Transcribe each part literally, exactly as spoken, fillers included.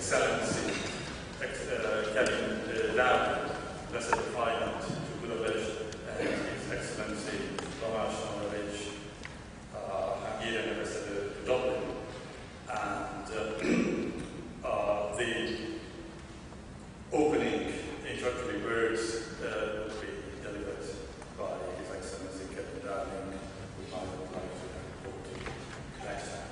Excellency, ex uh, Kevin Dowd, Ambassador of Ireland to Budapest, and His Excellency Tomáš Moravec, uh, Hungarian Ambassador to Dublin. And uh, uh, the opening introductory words uh, will be delivered by His Excellency Kevin Downing, who I would like to report next time.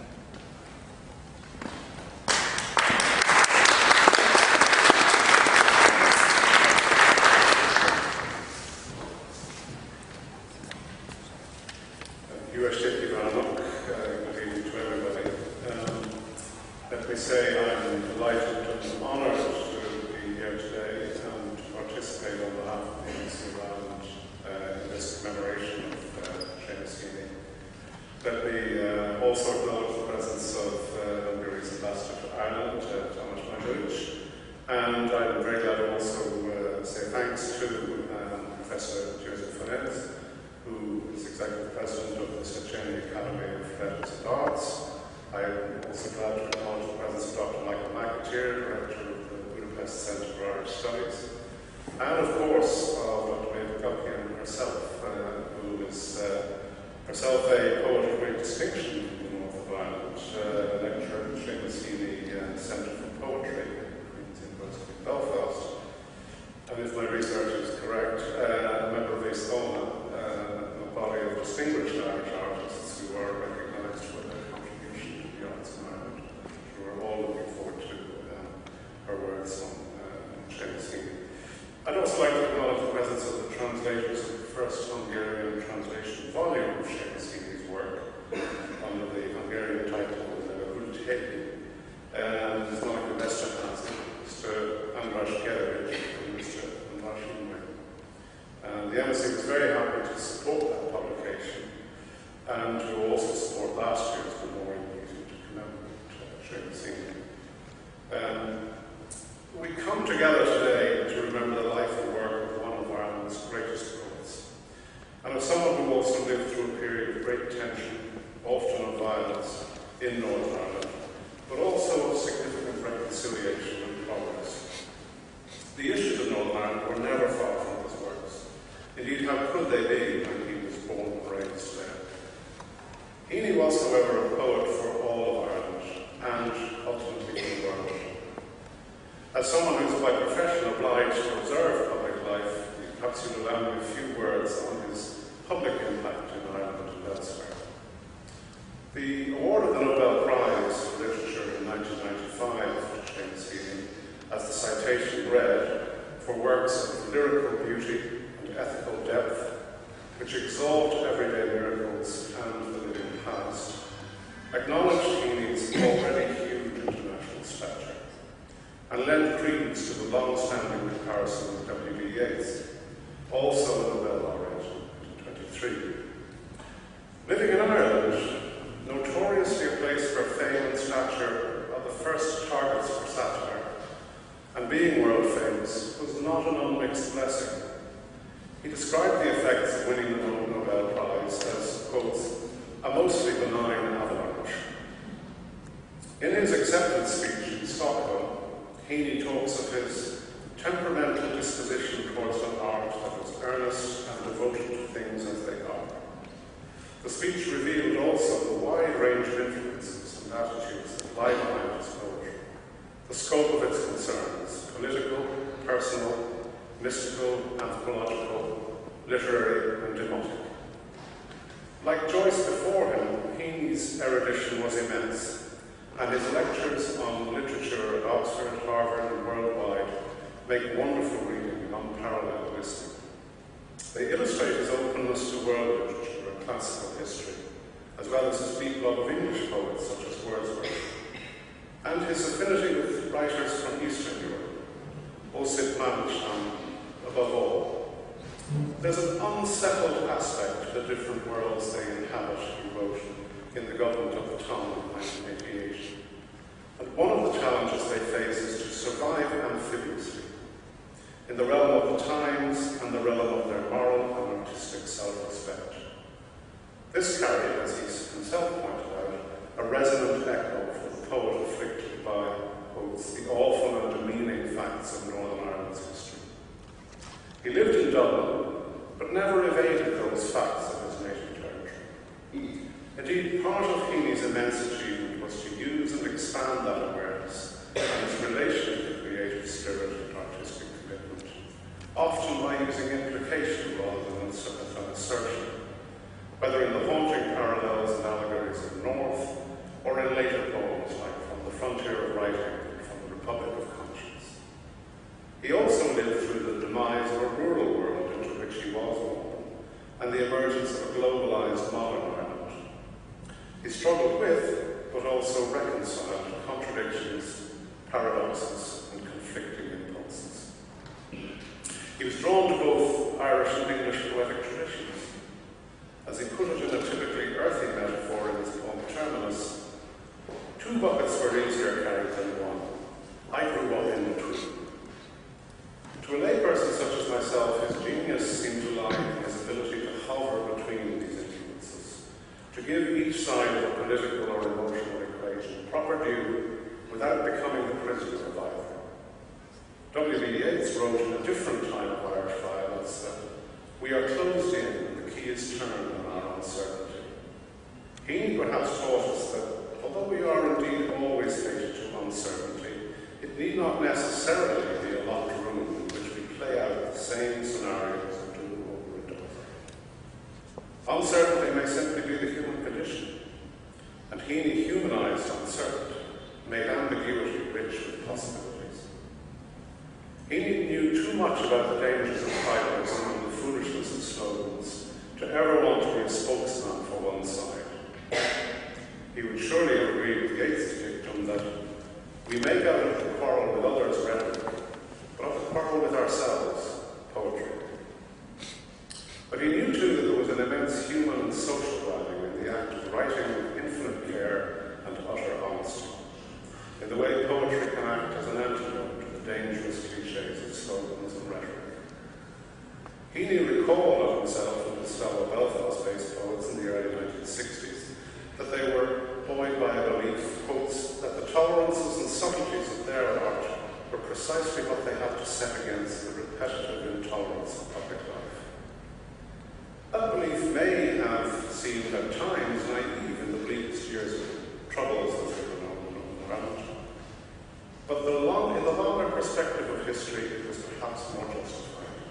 Say I'm delighted and honoured to be here today and to participate on behalf of the Embassy of Ireland uh, in this commemoration of uh, Seamus Heaney. Let me uh, also acknowledge the presence of uh, Hungary's Ambassador to Ireland, uh, Tomáš Moravec, and I'm very glad to also uh, say thanks to um, Professor Joseph Fornez, who is Executive President of the Széchenyi Academy of Letters and Arts. I am also glad to acknowledge the presence of Doctor Michael McAteer, Director of the Budapest Centre for Irish Studies, and of course of Doctor Maeve Guckian herself, uh, who is uh, herself a poet of great distinction in the north of Ireland, uh, a lecturer at the Seamus Heaney uh, Centre for Poetry at Queen's University of Belfast, and if my research is correct, uh, a member of Aescona, uh, a body of distinguished Irish artists who are recognised for their contribution to the arts in Ireland. We're all looking forward to um, her works on uh, Seamus Heaney. I'd also like to acknowledge the presence of the translators of the first Hungarian translation volume of Seamus Heaney's work under the Hungarian title Hultéi, and Miz Monika Mesterházy, Mister András Gerevich, and Mister András Imre. And the Embassy was very happy to support that publication and to also support last year's memorial meeting to commemorate uh, Seamus Heaney. Um, we come together today to remember the life and work of one of Ireland's greatest poets, and of someone who also lived through a period of great tension, often of violence, in Northern Ireland, but also of significant reconciliation and progress. The issues of Northern Ireland were never far from his works. Indeed, how could they be when he was born and raised there? Heaney was, however, a poet for all of Ireland, and ultimately the world. As someone who is by profession obliged to observe public life, perhaps you'll allow me a few words on his public impact in Ireland and elsewhere. The award of the Nobel Prize for Literature in nineteen ninety-five to Seamus Heaney, as the citation read, for works of lyrical beauty and ethical depth, which exalt everyday miracles and the living past, acknowledged Heaney's already huge international stature, and lent credence to the long-standing comparison with W B Yeats, also a Nobel laureate in twenty-three. Living in Ireland, notoriously a place where fame and stature are the first targets for satire, and being world famous was not an unmixed blessing. He described the effects of winning the Nobel Prize as, quote, a mostly benign avalanche. In his acceptance speech in Stockholm, Heaney talks of his temperamental disposition towards an art that was earnest and devoted to things as they are. The speech revealed also the wide range of influences and attitudes that lie behind his poetry, the scope of its concerns, political, personal, mystical, anthropological, literary, and demotic. Like Joyce before him, Heaney's erudition was immense, and his lectures on literature at Oxford, Harvard, and worldwide make wonderful reading and unparalleled listening. They illustrate his openness to world literature and classical history, as well as his deep love of English poets such as Wordsworth, and his affinity with writers from Eastern Europe, Osip Mandelstam above all. There's an unsettled aspect to the different worlds they inhabit, he wrote in the government of the time in nineteen eighty-eight. And one of the challenges they face is to survive amphibiously in the realm of the times and the realm of their moral and artistic self-respect. This carried, as he himself pointed out, a resonant echo for the poet afflicted by, quotes, the awful Dublin, but never evaded those facts of his native territory. Indeed, part of Heaney's immense achievement was to use and expand that awareness and its relation to creative spirit and artistic commitment, often by using implication rather than an assertion, whether in the haunting parallels and allegories of the North, or in later poems like From the Frontier of Writing and From the Republic of Conscience. He also lived through the demise of a rural world into which he was born, and the emergence of a globalized modern Ireland. He struggled with, but also reconciled, contradictions, paradoxes, and conflicting impulses. He was drawn to both Irish and English poetic traditions. As he put it in a typically earthy metaphor in his poem Terminus, two buckets were easier carried than one. I grew up in between. To a layperson such as myself, his genius seemed to lie in his ability to hover between these influences, to give each side of a political or emotional equation proper due without becoming the prisoner of either. W B Yeats wrote in a different time of Irish violence that we are closed in and the key is turned on our uncertainty. Heaney perhaps taught us that although we are indeed always fated to uncertainty, it need not necessarily be a locked room in which we play out the same scenarios and do them over and over. Uncertainty may simply be the human condition, and Heaney humanized uncertainty, made ambiguity rich with possibilities. Heaney knew too much about the dangers of tribalism and the foolishness of slogans to ever want to be a spokesman for one side. He would surely have agreed with Yeats' dictum that we make out of the quarrel with others rhetoric, but of the quarrel with ourselves, poetry. But he knew too that there was an immense human and social value in the act of writing with infinite care and utter honesty, in the way poetry can act as an antidote to the dangerous cliches of slogans and rhetoric. Heaney recalled of himself and his fellow Belfast-based poets in the early nineteen sixties that they were buoyed by a belief, quotes, that the tolerances and subtleties of their art were precisely what they had to set against the repetitive intolerance of public life. That belief may have seemed at times naive in the bleakest years of troubles as they were known around. But the long, in the longer perspective of history, it was perhaps more justified.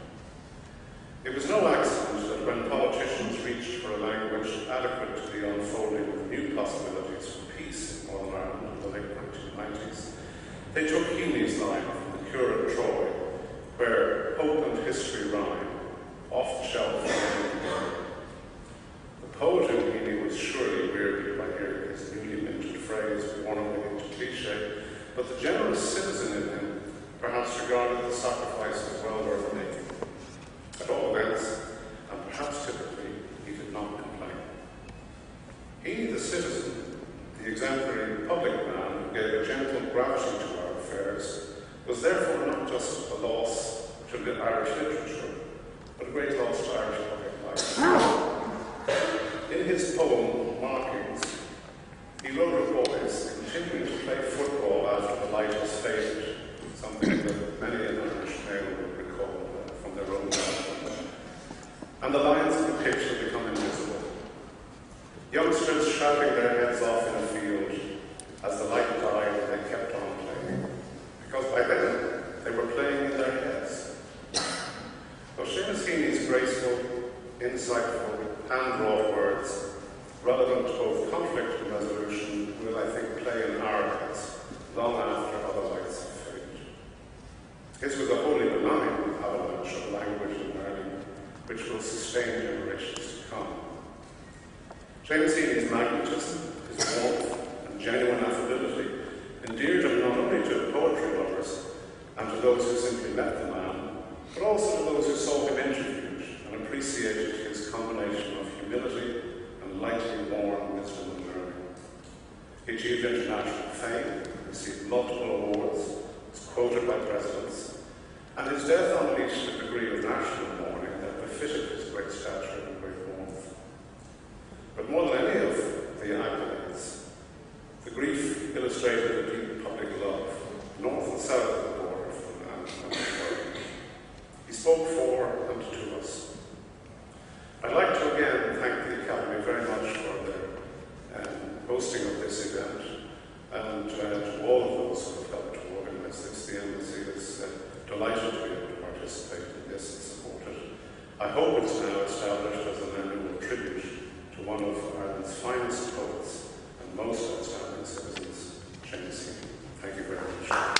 It was no accident that when politicians reached for a language adequate to the unfolding of new possibilities for peace in Northern Ireland in the late nineteen nineties, they took Heaney's line from the Cure at Troy, where hope and history rhyme, off the shelf. The poet in Heaney was surely wearied by hearing his newly minted phrase worn away into cliché, but the generous citizen in him perhaps regarded the sacrifice as well worth making. At all events, and perhaps typically, he did not complain. He, the citizen, the exemplary public man who gave a gentle gravity to our affairs, was therefore not just a loss to Irish literature, but a great loss to Irish public life. In his poem, Markings, he wrote of boys continuing to play football after the light has faded, something that many an Irish male would recall from their own life. And the lines of the pitch had become invisible. Youngsters shouting their heads off in a field as the light died and they kept on playing, because by then they were playing in their heads. So Seamus Heaney's graceful, insightful, hand-wrought words, relevant to both conflict and resolution, will, I think, play in our heads long after other lights have faded. His was a wholly benign avalanche of language and learning, which will sustain generations to come. Seamus Heaney's magnetism, his warmth, and genuine affability endeared him not only to poetry lovers and to those who simply met the man, but also to those who saw him interviewed and appreciated his combination of humility and lightly worn wisdom and learning. He achieved international fame, received multiple awards, was quoted by presidents, and his death unleashed a degree of national mourning that befitted his great stature and great warmth. But more than any of the accolades, the grief illustrated a deep public love, north and south of the border from the man. He spoke for and to us. I'd like to again thank the Academy very much for their um, hosting of this event, and uh, to all of those who have helped to organise this. The Embassy is uh, delighted to be able to participate in this and support it. I hope it's now established as an annual tribute to one of Ireland's finest poets and most outstanding citizens, Seamus Heaney. Thank you very much.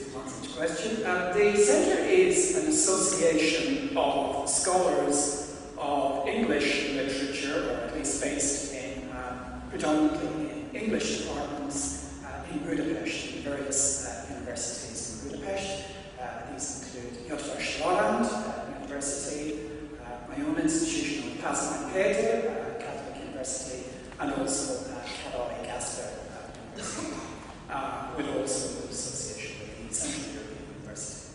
The Centre is an association of scholars of English literature, or at least based in um, predominantly in English departments uh, in Budapest, in various uh, universities in Budapest. Uh, these include Eötvös Loránd uh, University, uh, my own institution of Pázmány Péter, uh, Catholic University, and also uh, Karoly Gáspár uh, University, uh, with also the association with the Central European University.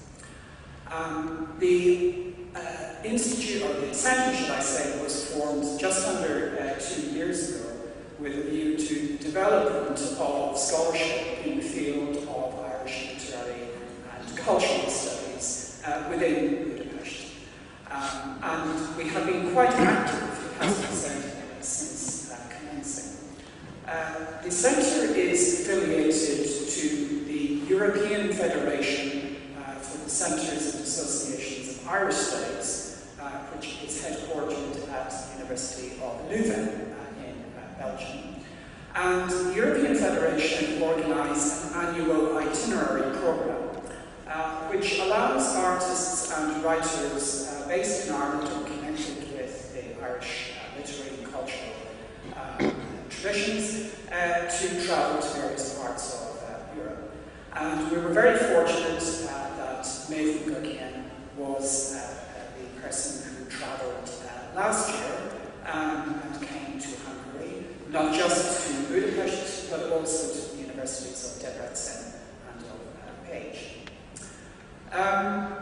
Um, the uh, institute, or the centre, should I say, was formed just under uh, two years ago with a view to development of scholarship in the field of Irish literary and cultural studies uh, within Budapest. Um, and we have been quite active, it has to be said, since uh, commencing. Uh, the centre is affiliated to the European Federation uh, for the Centres and Associations of Irish Studies, uh, which is headquartered at the University of Leuven uh, in uh, Belgium. And the European Federation organise an annual itinerary programme uh, which allows artists and writers uh, based in Ireland or connected with the Irish uh, literary and cultural uh, traditions uh, to travel to various parts of uh, Europe. And we were very fortunate uh, that Maeve McGuckian was uh, the person who travelled uh, last year um, and came to Hungary, not just to Budapest, but also to the universities of Debrecen and of uh, Page. Um,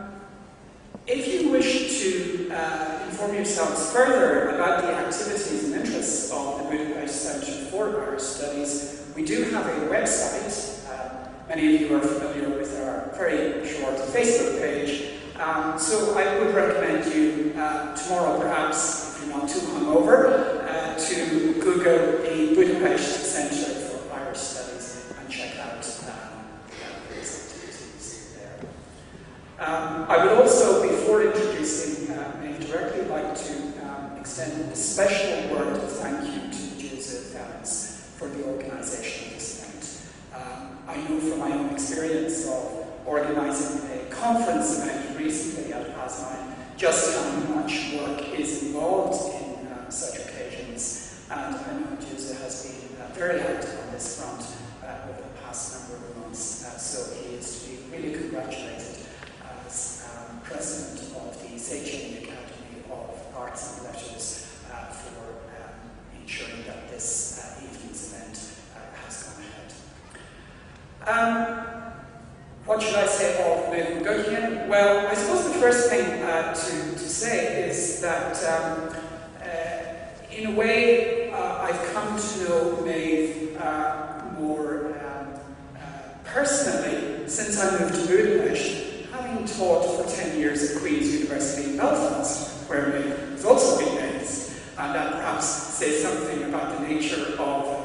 if you wish to uh, inform yourselves further about the activities and interests of the Budapest Centre for Irish Studies, we do have a website. Uh, many of you are familiar with our very short Facebook page. Um, so I would recommend you uh, tomorrow, perhaps, if you're not too hungover, uh, to Google the Budapest Centre for Irish Studies and check out um, various activities there. Um, I would also, before introducing uh, Maeve directly, like to um, extend a special word of thank you to Joseph Evans for the organisation of this event. Um, I know from my own experience of organising a conference event recently at Pázmány just how much work is involved in uh, such occasions, and I know Jose has been uh, very active on this front uh, over the past number of months, uh, so he is to be really congratulated as um, president of the Széchenyi Academy of Arts and Letters uh, for um, ensuring that this uh, evening's event uh, has gone ahead. Um, What should I say of Maeve McGuckian? Well, I suppose the first thing uh, to, to say is that, um, uh, in a way, uh, I've come to know Maeve uh, more um, uh, personally since I moved to Budapest, having taught for ten years at Queen's University in Belfast, where Maeve has also been based, and that perhaps says something about the nature of uh,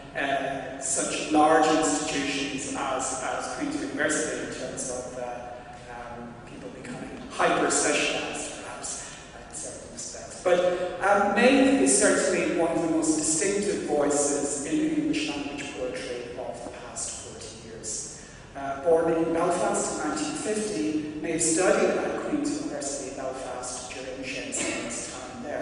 Uh, such large institutions as, as Queen's University in terms of uh, um, people becoming hyper-specialised, perhaps, in certain respects. But um, Maeve is certainly one of the most distinctive voices in English language poetry of the past forty years. Uh, born in Belfast in nineteen fifty, Maeve studied at Queen's University in Belfast during Shakespeare's time there.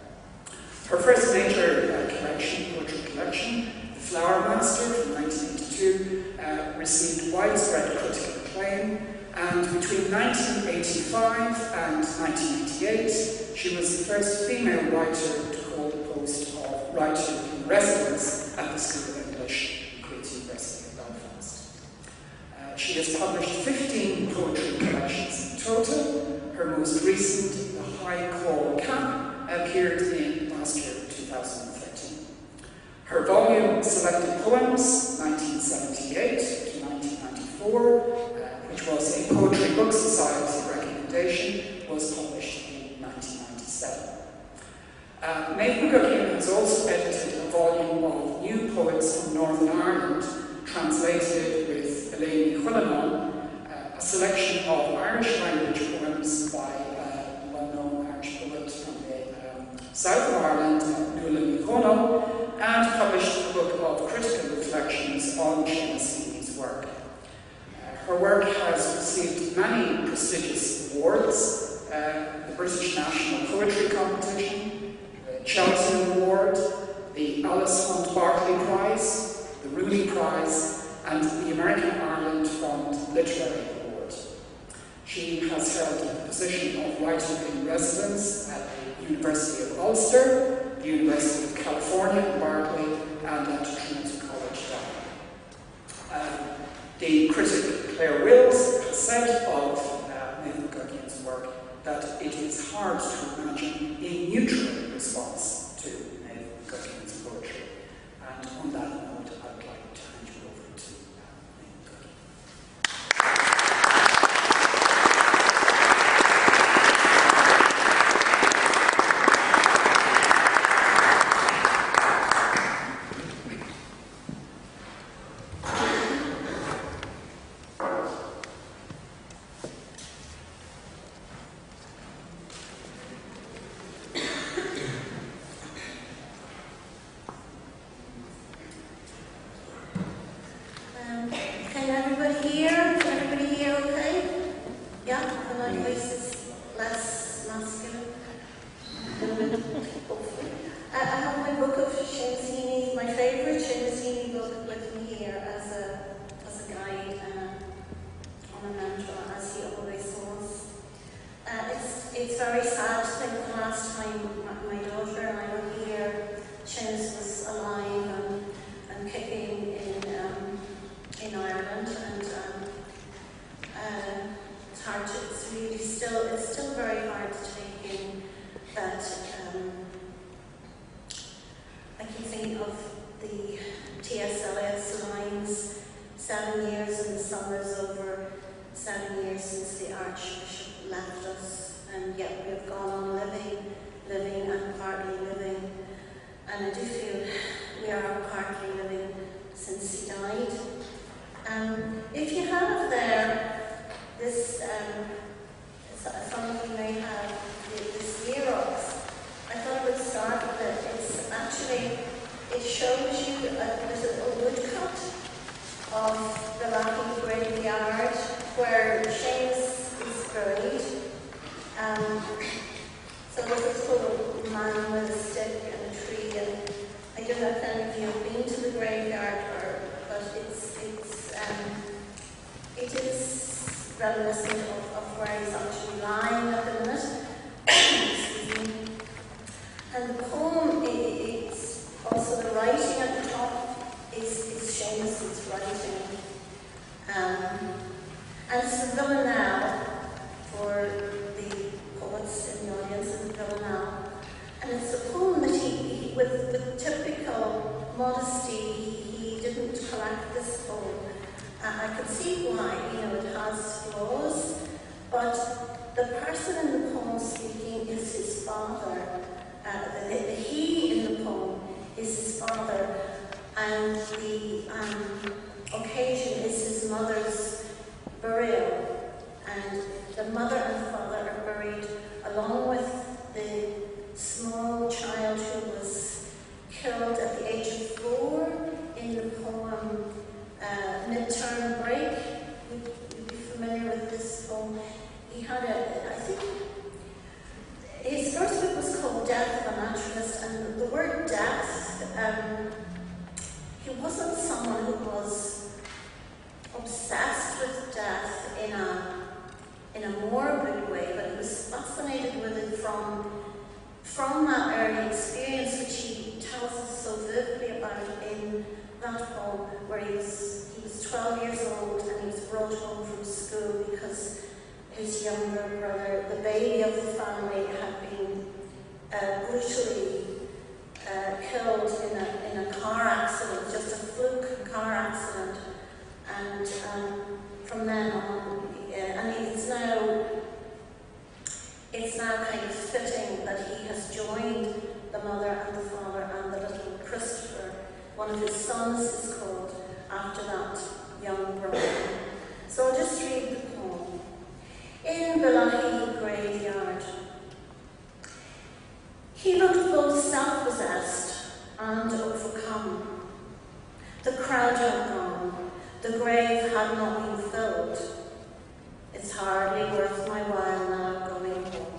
Her first major uh, collection, poetry collection, Flower Master from nineteen eighty-two, uh, received widespread critical acclaim, and between nineteen eighty-five and nineteen eighty-eight, she was the first female writer to hold the post of Writer in Residence at the School of English at Queen's University of Belfast. Uh, she has published fifteen poetry collections in total. Her most recent, The High Call Cap, appeared in last year, two thousand thirteen. Her volume Selected Poems, nineteen seventy-eight to nineteen ninety-four, uh, which was a Poetry Book Society recommendation, was published in nineteen ninety-seven. Uh, Maeve McGuckian has also edited a volume of new poets from Northern Ireland, translated with Elaine Quillinan, uh, a selection of Irish language poems by uh, well-known Irish poet from the um, south of Ireland, Nuala Ní Dhomhnaill, and published a book of critical reflections on Seamus Heaney's work. Uh, her work has received many prestigious awards, uh, the British National Poetry Competition, the Chelsea Award, the Alice Hunt Barclay Prize, the Rooney Prize, and the American Ireland Fund Literary Award. She has held the position of Writer in Residence at the University of Ulster, the University of California in Berkeley, and at Trinity College Dublin. Um, the critic Claire Wills has said of uh, Nathan McGuckin's work that it is hard to imagine a neutral response to Nathan McGuckin's poetry. And on that note, I would like to hand you over to uh, Nathan McGuckin. The crowd had gone, the grave had not been filled. It's hardly worth my while now going home.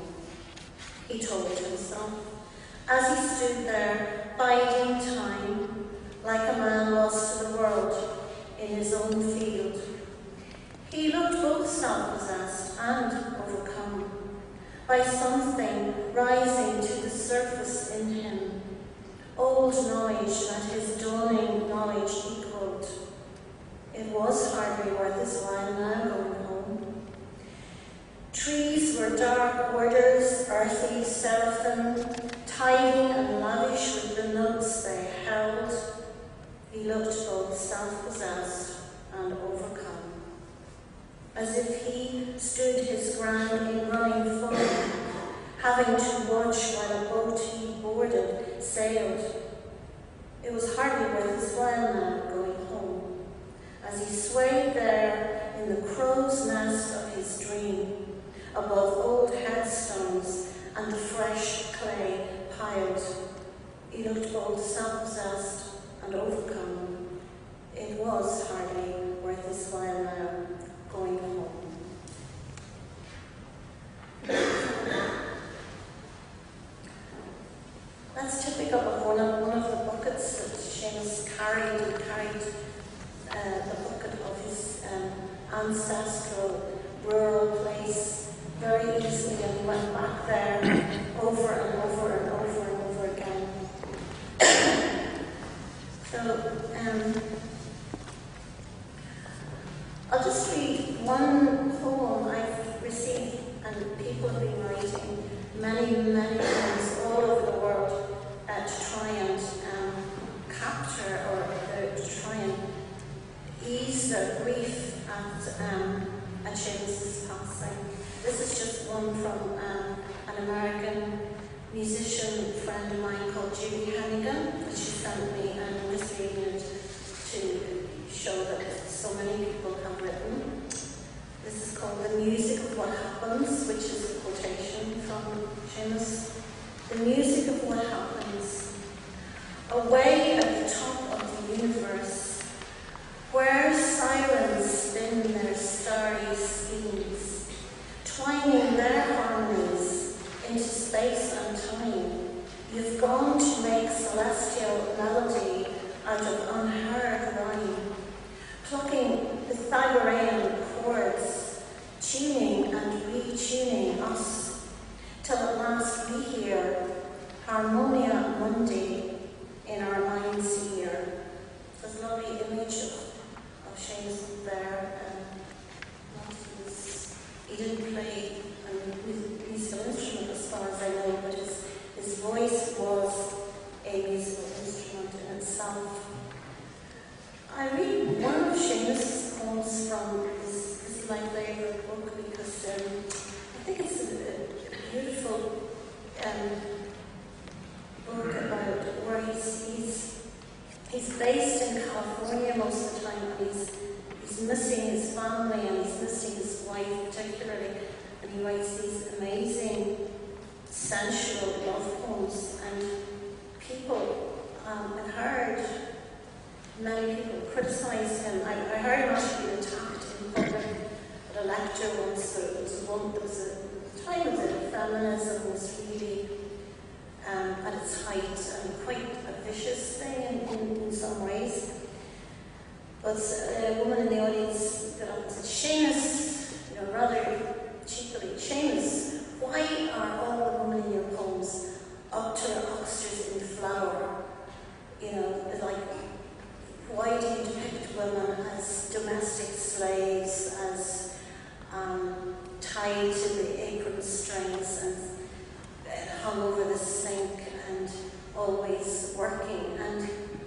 as he stood there, biding time, like a man lost to the world in his own field. He looked both self-possessed and overcome by something rising to the surface in him, old knowledge that his dawning knowledge equalled. It was hardly worth his while now going home. Trees were dark orders, earthy, seraphim, tidy and lavish with the notes they held. He looked both self-possessed and overcome, as if he stood his ground in running foam, having to watch while a boat he boarded sailed. It was hardly worth his while now going home, as he swayed there in the crow's nest of his dream, above old headstones and the fresh clay piled. He looked both self-possessed and overcome. It was hardly worth his while now going home. That's typical of one of, one of the buckets that Seamus carried. He carried uh, the bucket of his um, ancestral rural place very easily and went back there over and over and over and over again. So, um, I'll just read one poem I've received, and people have been writing many, many times all over the world uh, to try and um, capture or uh, to try and ease the grief at, um, at Seamus' passing. This is just one from um, an American musician friend of mine called Judy Hannigan that she sent me, and I'm just reading it to show that so many people have written. This is called The Music of What Happens, which is a quotation from Seamus. The music of what happens. Away at the top of the universe, where sirens spin their starry schemes, twining their harmonies into space and time, you've gone to make celestial melody out of unheard rhyme, plucking Pythagorean chords, tuning and retuning us, till at last we hear Harmonia Mundi in our mind's ear. There's a lovely image of, of Seamus there. Um, he, was, he didn't play a musical instrument as far as I know, but his, his voice was a musical instrument in itself. I read one of Seamus' poems from this, this is my favourite book because um, I think it's a, a beautiful um, book about where he's, he's, he's based in California most of the time, and he's, he's missing his family and he's missing his wife particularly, and he writes these amazing sensual love poems, and people um, have heard many people criticise him. I, I heard him actually attacked in public at a lecture once. There was one, there was a time when feminism was really um, at its height and quite a vicious thing in, in, in some ways. But a woman in the audience got up and said, Seamus, you know, rather cheekily, Seamus, why are all the women in your poems up to their oxters in flower? You know, it's like, why do you depict women as domestic slaves, as um, tied to the apron strings and uh, hung over the sink and always working? And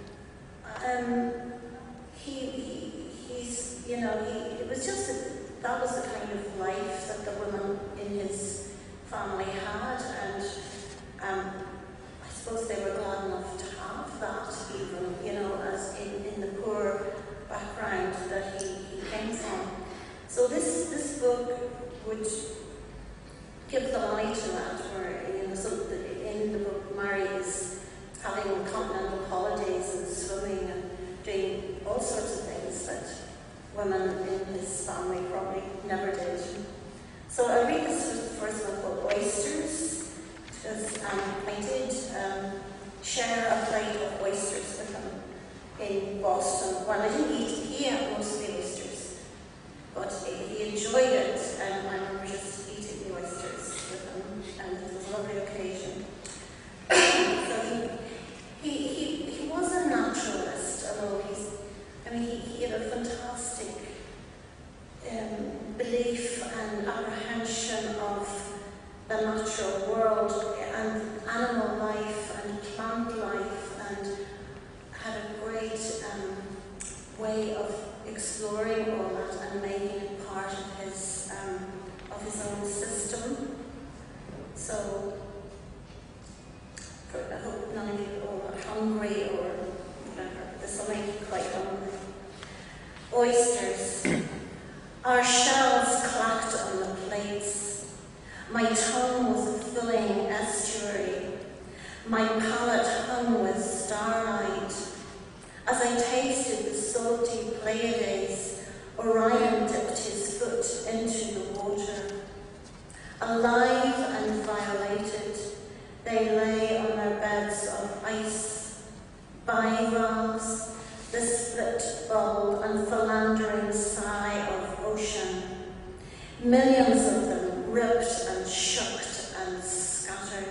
um, he, he, he's, you know, he, it was just a, that was the kind of life that the women in his family had, and um, I suppose they were glad enough to have that, even, you know, as in, in the poor background that he, he came from. So this this book would give the lie to that, where, you know, so the, in the book, Mary is having continental holidays and swimming and doing all sorts of things that women in his family probably never did. So I'll read this first one called Oysters, Because um, I did um, share a plate of oysters with him in Boston. Well, I didn't eat, he ate most of the oysters, but he enjoyed it, and I remember just eating the oysters with him, and it was a lovely occasion. So he, he, he, he was a naturalist, although he's, I mean, he, he had a fantastic um, belief and apprehension of the natural world and animal life and plant life, and had a great um, way of exploring all that and making it part of his um, of his own system. So I hope none of you are hungry or whatever. This will make you quite hungry. Oysters. Our shells clacked on the plates. My tongue was a filling estuary. My palate hung with starlight. As I tasted the salty Pleiades, Orion dipped his foot into the water. Alive and violated, they lay on their beds of ice, bivalves, the split bulb and philandering sigh of ocean. Millions of them ripped and shucked and scattered.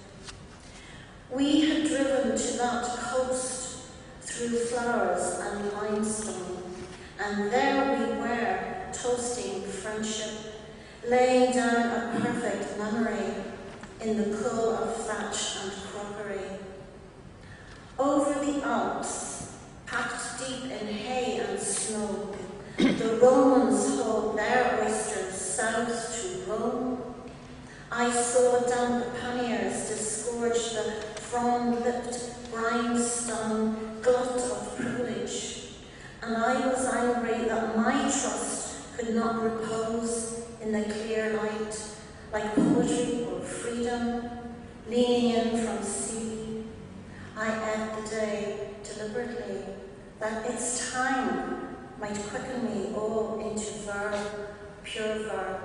We had driven to that coast through flowers and limestone, and there we were, toasting friendship, laying down a perfect memory in the cool of thatch and crockery. Over the Alps, packed deep in hay and snow, the Romans hauled their oysters south to Rome. I saw damp panniers disgorge the frond-lipped, brine-stung glut of privilege, and I was angry that my trust could not repose in the clear light, like poetry or freedom, leaning in from sea. I ate the day deliberately, that its time might quicken me all into verb, pure verb.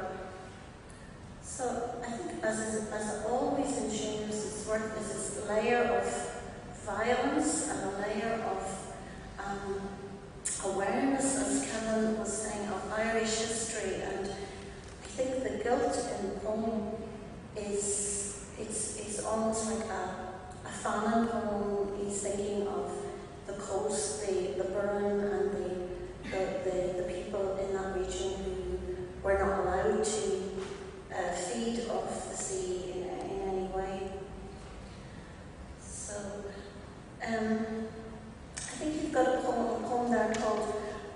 So I think, as is, as always in Seamus's work, is this layer of violence and a layer of um, awareness, as Kevin was saying, of Irish history. And I think the guilt in the poem is it's, it's almost like a, a famine poem. He's thinking of the coast, the, the burn, and the, the, the, the people in that region who were not allowed to uh, feed off the sea in, in any way. So, um, I think you've got a poem, a poem there called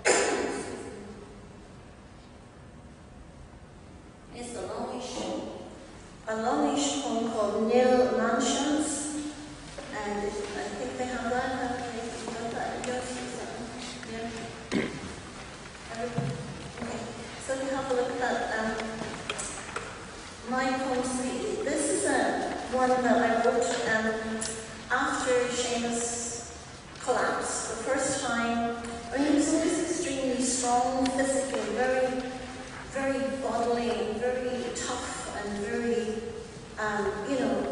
It's a longish, a longish poem called Nil Mansions, and I think they have that. Have they got that in yours? Yeah. Everybody? Okay. So if you have a look at that, um, my poem. This is a one that I wrote um, after Seamus collapsed the first time. I mean, he was always extremely strong physically, very, very bodily, very tough, and very, um, you know,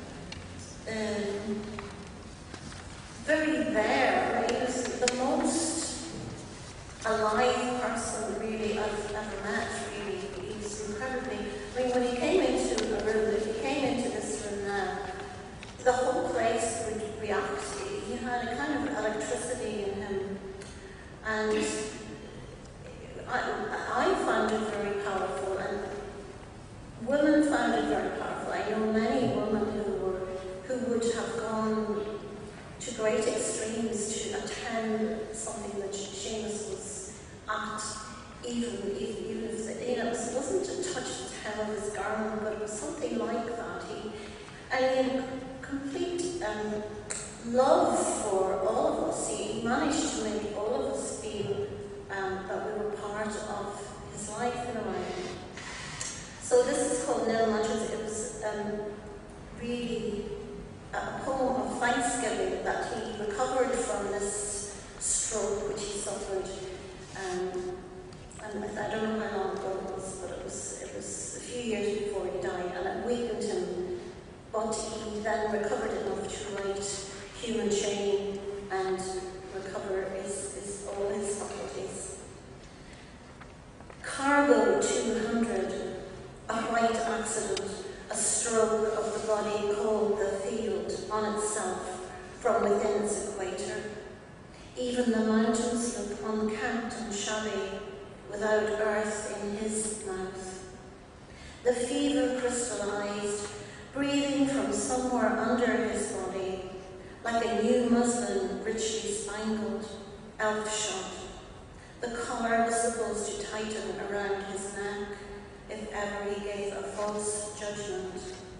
um, very there. He was the most alive person really I've ever met. Really, he was incredibly. I mean, when he came into a room, if he came into this room now, the whole place would react. He had a kind of electricity in him, and I, I found it very powerful, and women found it very powerful. I know many women who were who would have gone to great extremes to attend something that Seamus was at, even even, even if you know, it wasn't to touch the hem of his garment, but it was something like that. He and in complete um, love for all of us, he managed to make all of us feel um, that we were part of his life in a way. So this is called Nil Mansions. It was um, really a poem of thanksgiving that he recovered from this stroke which he suffered. Um, and I don't know how long ago it was, but it was it was a few years before he died, and it weakened him but he then recovered enough to write Human Chain and recover his, his, all his faculties. Cargo two hundred, a white accident, a stroke of the body called the field on itself from within its equator. Even the mountains look unkempt and shabby, without earth in his mouth. The fever crystallized, breathing from somewhere under his body, like a new muslin richly spangled, elf-shot. The collar was supposed to tighten around his neck, if ever he gave a false judgment.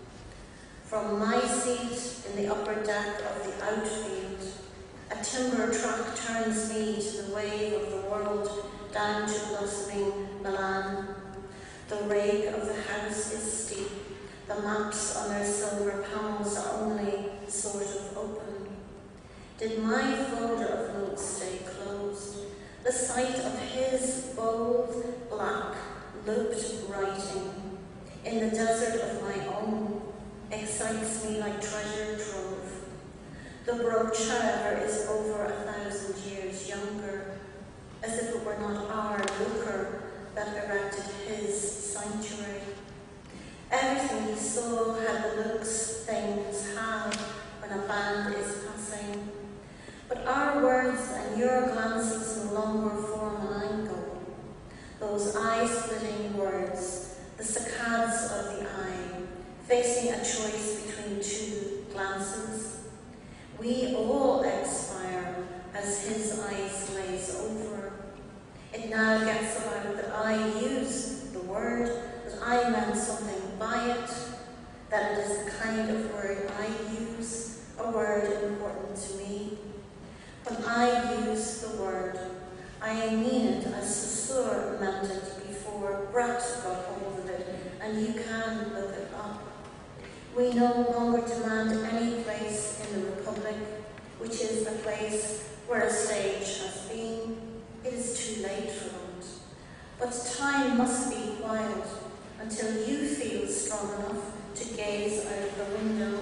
From my seat in the upper deck of the outfield, a timber truck turns me to the wave of the world down to blossoming Milan. The rake of the house is steep. The maps on their silver panels are only sort of open. Did my folder of notes stay closed? The sight of his bold, black, looped writing in the desert of my own excites me like treasure trove. The brooch, however, is over a thousand years younger, as if it were not our lucre that erected his sanctuary. Everything he saw had the looks things have when a band is passing. But our words and your glances no longer form an angle. Those eye-splitting words, the saccades of the eye, facing a choice between two glances. We all expire as his eyes glaze over. It now gets about that I use the word, that I meant something by it, that it is the kind of word I use, a word important to me. When I use the word, I mean it as Saussure meant it before Brett got hold of it, and you can look it up. We no longer demand any place in the Republic, which is a place where a stage has been. It is too late for that. But time must be wild until you feel strong enough to gaze out of the window.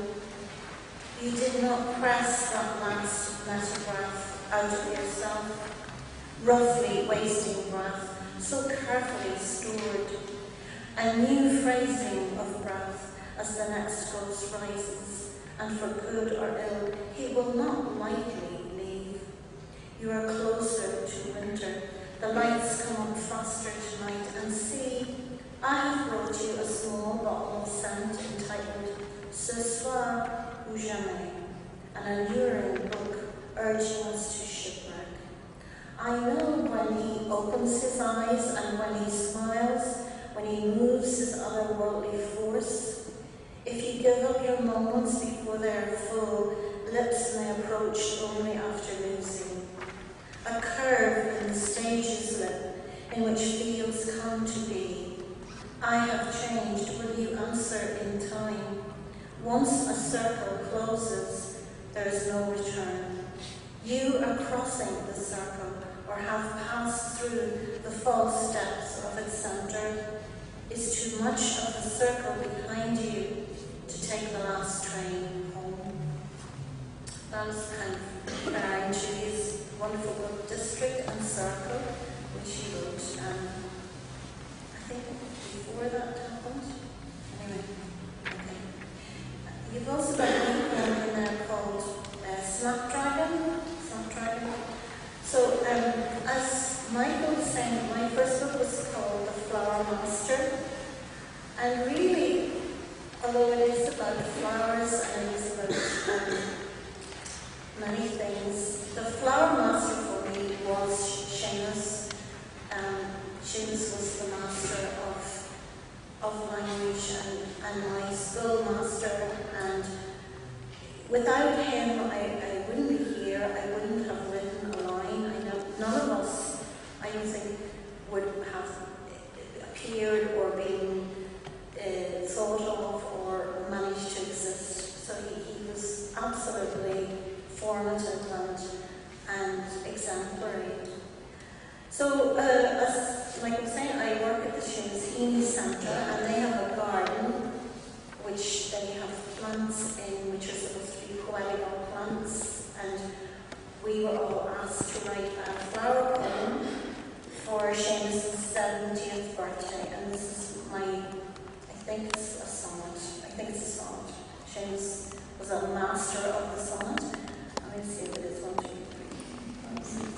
You did not press that last metagraph out of yourself, roughly wasting breath, so carefully stored. A new phrasing of breath as the next ghost rises, and for good or ill, he will not lightly leave. You are closer to winter. The lights come up faster tonight, and see, I have brought you a small bottle of scent entitled Ce Soir ou Jamais, an alluring book urging us to shipwreck. I know when he opens his eyes and when he smiles, when he moves his otherworldly force. If you give up your moments before they are full, lips may approach only after losing. A curve in the stage's lip in which fields come to be. I have changed, will you answer in time? Once a circle closes, there is no return. You are crossing the circle, or have passed through the false depths of its centre. Is too much of the circle behind you to take the last train home? That was kind of referring to his wonderful book, District and Circle, which he wrote, um, I think before that happened. Anyway, okay. You've also got a new poem in there called uh, Snapdragon. Snapdragon. So, um, as Michael was saying, my first book was called The Flower Master. And really, although it is about flowers and it is about um, many things, the Flower Master for me was Seamus. Um, Seamus was the master of, of language and, and my schoolmaster. And without him, I, I wouldn't be here. I wouldn't have written a line. I know none of us, I don't think, would have appeared or been uh, thought of or managed to exist. So he, he was absolutely formative and, and exemplary. So, uh, as like I was saying, I work at the Seamus Heaney Centre, and they have a garden which they have planned think it's a sonnet. I think it's a sonnet. Seamus was a master of the sonnet. Let me see if it is one, two, three.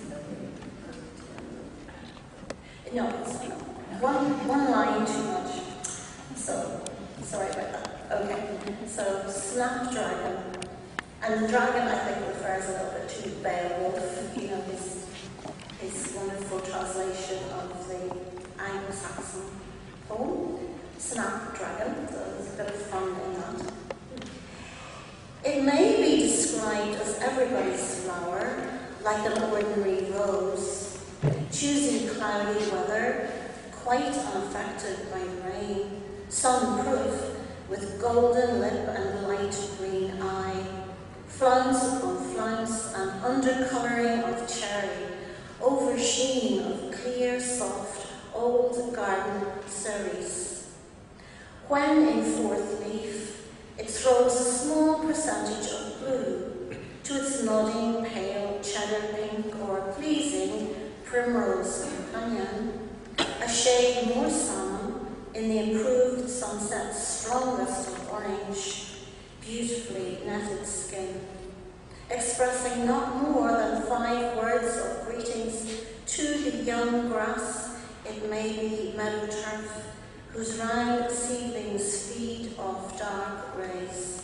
No, it's one, one line too much. So, sorry about that. Okay, so Snapdragon. And the dragon, I think, refers a little bit to Beowulf, you know, his, his wonderful translation of the Anglo-Saxon poem, Snapdragon. So there's a bit of fun in that. It may be described as everybody's flower, like an ordinary rose, choosing cloudy weather, quite unaffected by rain, sun-proof, with golden lip and light green eye, flounce upon flounce and undercolouring of cherry, oversheen of clear, soft, old garden cerise. When in fourth leaf, it throws a small percentage of blue to its nodding pale cheddar pink or pleasing primrose companion, a shade more salmon in the improved sunset's strongest of orange, beautifully netted skin, expressing not more than five words of greetings to the young grass, it may be meadow turf, whose round seedlings feed off dark rays.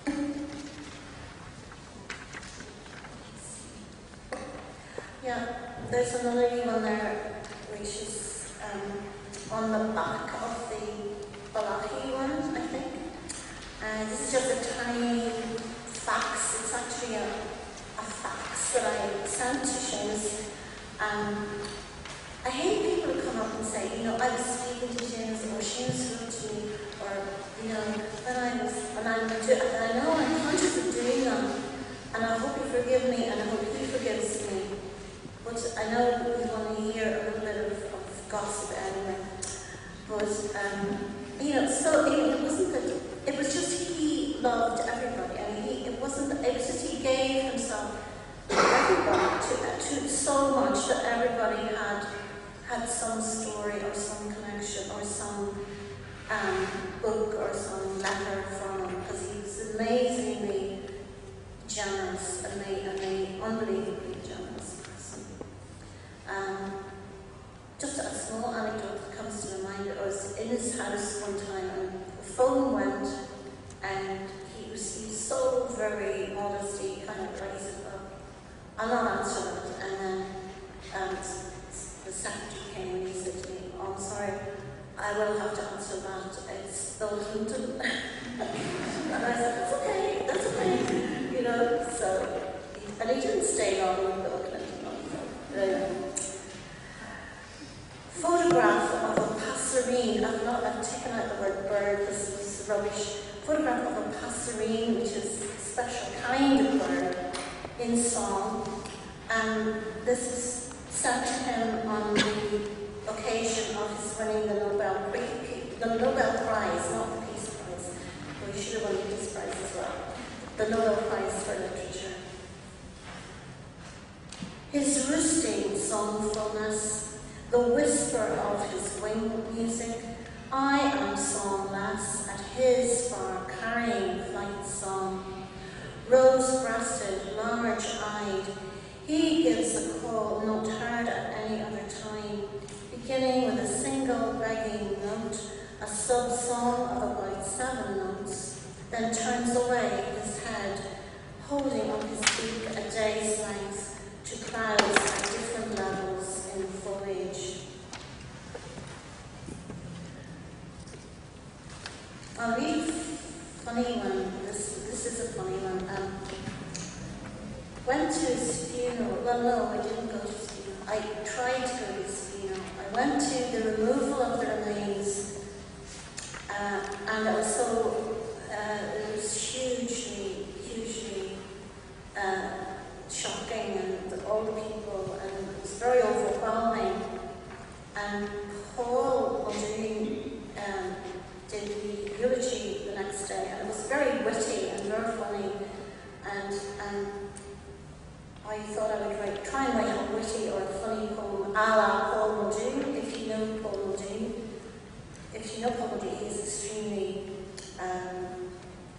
Yeah, there's another one there, which is um, on the back of the Balachi one, I think. Uh, this is just a tiny fax. It's actually a, a fax that I sent to Seamus. Um, I hate people who come up and say, you know, I was speaking to Seamus, or Seamus wrote to me, or, you know, when I was, and I'm do, and I know I'm conscious of doing that, and I hope you forgive me, and I hope he forgives me. But I know we want to hear a little bit of, of gossip anyway. But, um, you know, so it, it wasn't that, it was just he loved everybody. I mean, he, it wasn't, it was just he gave himself to everybody, to, to so much that everybody had had some story or some connection or some um, book or some letter from him, because he was amazingly generous, and an unbelievably generous person. Um, just a small anecdote that comes to my mind. I was in his house one time and the phone went, and he was, he was so very modest, he kind of raised it up. I'll not answer it. And then um, the secretary came and he said to me, oh, I'm sorry, I will have to answer that. It's Bill Clinton. And I said, that's okay, that's okay. You know, so, and he didn't stay long with Bill Clinton. So, photograph of a passerine. I've not, I've taken out the word bird, this was rubbish. Photograph of a passerine, which is a special kind of bird, in song. And this was sent to him on the occasion of his winning the Nobel, the Nobel Prize, not the Peace Prize. Well, he should have won the Peace Prize as well. The Nobel Prize for Literature. His roosting songfulness, the whisper of his wing music, I am songless at his far carrying flight song. Rose-breasted, large-eyed, he gives a call not heard at any other time, beginning with a single begging note, a sub-song of about seven notes, then turns away his head, holding up his beak a day's length to clouds at different levels in foliage. I'll read a funny one. This, this is a funny one. Um, went to his funeral. Well, no, I didn't go to his funeral. I tried to go to his funeral. I went to the removal of the remains, uh, and it was so, uh, it was hugely, hugely uh, shocking, and all the people, and it was very overwhelming. And Paul Muldoon um, did the eulogy the next day, and it was very witty and very funny, and and I thought I would write, try and write a witty or a funny poem a la Paul Muldoon, if you know Paul Muldoon. If you know, probably he is extremely um,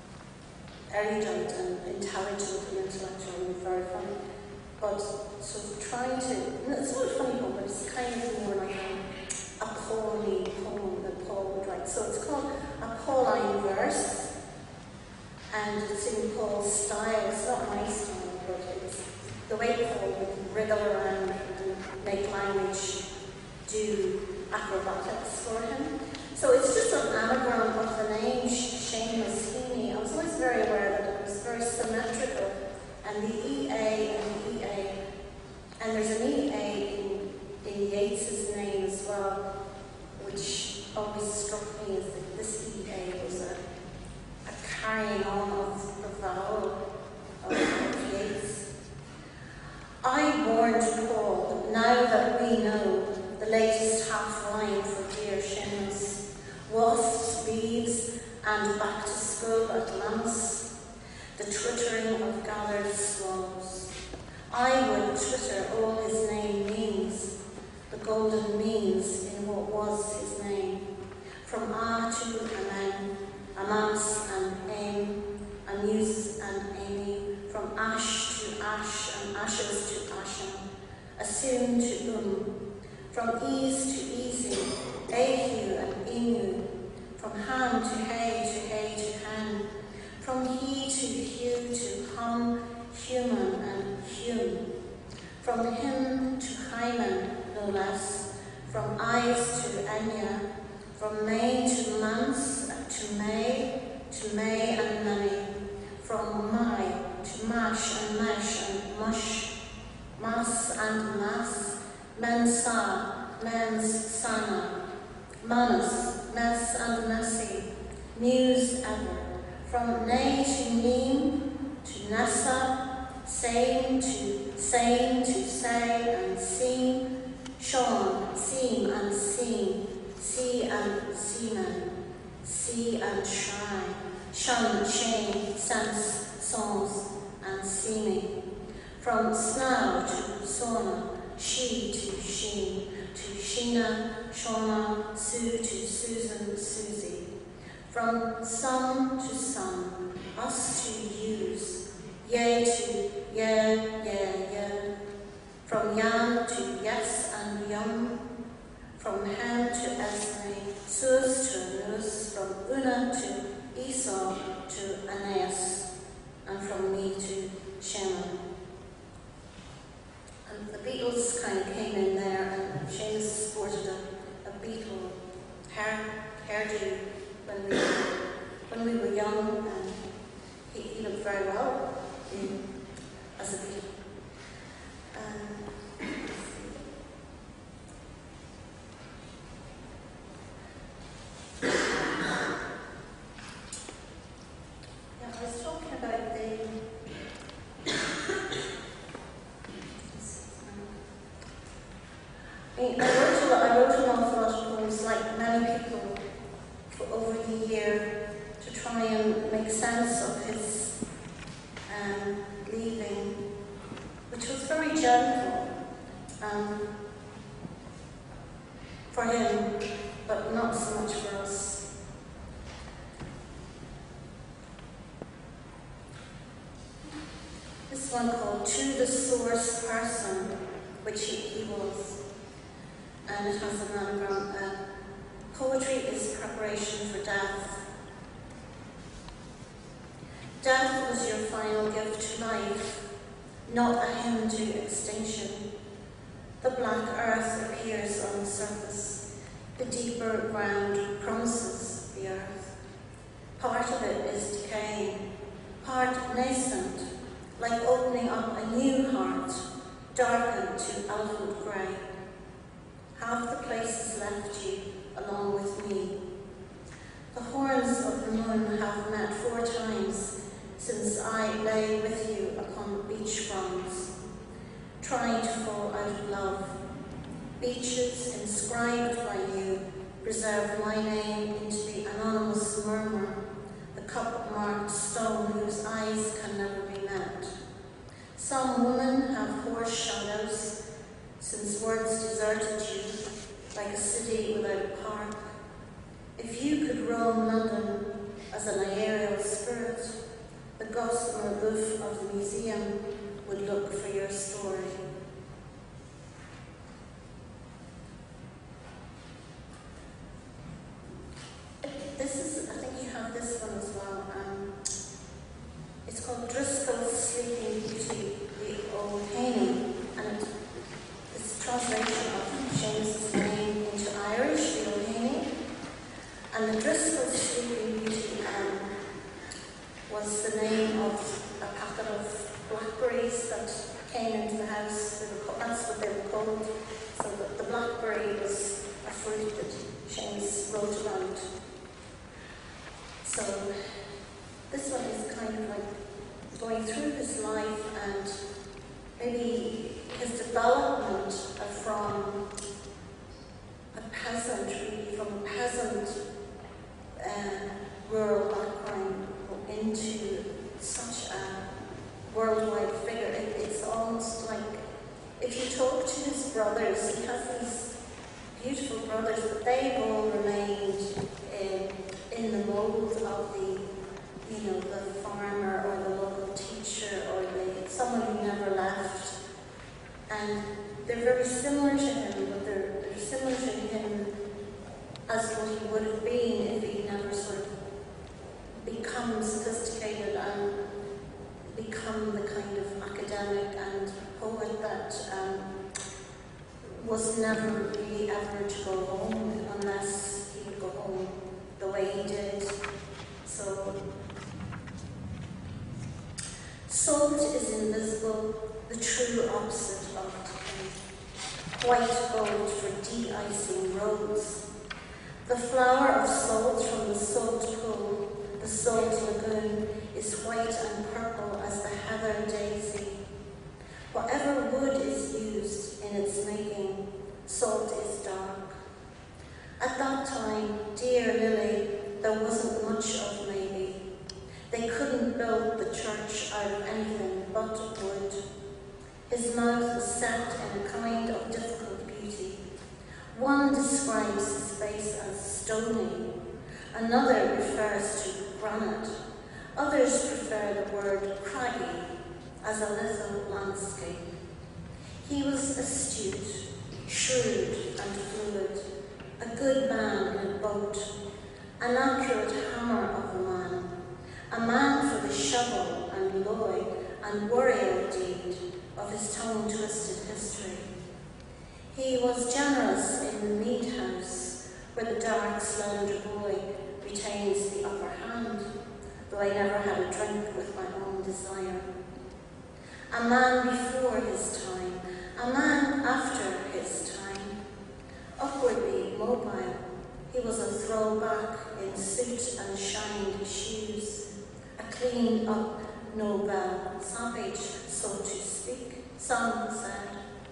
erudite and intelligent and intellectual and very funny. But sort of trying to, no, it's not a funny poem, but it's kind of more like a, a poem-y poem that Paul would write. So it's called a Pauline verse, and it's in Paul's style. It's not my style, but it's the way Paul would wriggle around and make language do acrobatics for him. So it's just an anagram of the name Seamus Heaney. I was always very aware that it was very symmetrical, and the E A and the E A, and there's an E A in, in Yeats's name as well, which always struck me as that this E A was a, a carrying on of the vowel of Yeats. I warned Paul that now that we know the latest half-line for dear Seamus, wasps, bees, and back to school at Lance, the twittering of gathered swallows. I would twitter all his name means, the golden means in what was his name, from ah to amen, amas and aim, amuse and amy, from ash to ash and ashes to ashen, assume to um, from ease to easy, ahu and emu, from ham to hay to hay to hen, from he to hew to hum, human and hume, from him to hymen, no less, from eyes to enya, from may to manse, to may, to may and many, from my to mash and mesh and mush, mass and mass, mensa, mens sana, manus, mess and messy, news ever, from nay to neem, to nessa, same to same to say and seem, Sean, seem and seem, see and seaman, see and shrine, shun, shame, sense, songs and seeming, from snow to sauna, she to sheen, to Sheena, Shauna, Sue to Susan, Susie, from some to some, us to use, yea to yeah, yeah, yeah, from yan to yes and yum, from hen to Esme, Sus to Nus, from Una to Esau to Aeneas, and from me to Shannon. And the Beatles kind of came in there, and Seamus sported a, a Beatle hair, hairdo when we were, when we were young, and he, he looked very well in, as a Beatle. Um, yeah, I was talking about the I wrote, a lot, I wrote an awful lot of poems, like many people, for over the year, to try and make sense of his um, leaving, which was very gentle um, for him, but not so much for us. This one called To the Source Person, which he, he was. And it has an anagram, uh, poetry is preparation for death. Death was your final gift to life, not a hymn to extinction. The black earth appears on the surface. The deeper ground promises the earth. Part of it is decaying, part nascent, like opening up a new heart, darkened to elephant grey. Half the places left you, along with me. The horns of the moon have met four times since I lay with you upon beach fronds, trying to fall out of love. Beaches inscribed by you preserve my name into the anonymous murmur, the cup-marked stone whose eyes can never be met. Some women have horse shadows, since words deserted you, like a city without a park. If you could roam London as an aerial spirit, the gossamer roof of the museum would look for your story. This is, I think you have this one as well. Um, it's called Driscoll's Sleeping Beauty, the Old Painting, and it, it's a translation of James's name into Irish, the Old Painting. And the Driscoll's Sleeping Beauty um, was the name of a packet of blackberries that came into the house. They were called, that's what they were called. So the, the blackberry was a fruit that James wrote about. So this one is kind of like going through his life and maybe his development from a peasant, really, from a peasant uh, rural background into such a worldwide figure. It, it's almost like if you talk to his brothers, he has these beautiful brothers, but they've all remained in, in the mold of the, you know, the farmer or the local teacher or the someone who never left. And they're very similar to him, but they're, they're similar to him as what he would have been if he never sort of become sophisticated and become the kind of academic and poet that um, was never really ever to go home unless he would go home the way he did. So, salt is invisible, the true opposite of decay. White gold for de-icing roads. The flower of salt from the salt pool, the salt lagoon, is white and purple as the heather daisy. Whatever wood is used in its making, salt is dark. At that time, dear Lily, there wasn't much of maybe. They couldn't build the church out of anything but wood. His mouth was set in a kind of difficult beauty. One describes his face as stony, another refers to granite. Others prefer the word craggy as a little landscape. He was astute, shrewd and fluid, a good man in a boat, an accurate hammer of a man, a man for the shovel and loy and worrier deed of his tongue-twisted history. He was generous in the mead house, where the dark, slender boy retains the upper hand, though I never had a drink with my own desire. A man before his time, a man after his time, upwardly mobile. He was a throwback in suit and shined shoes, a cleaned-up Nobel savage, so to speak, some said.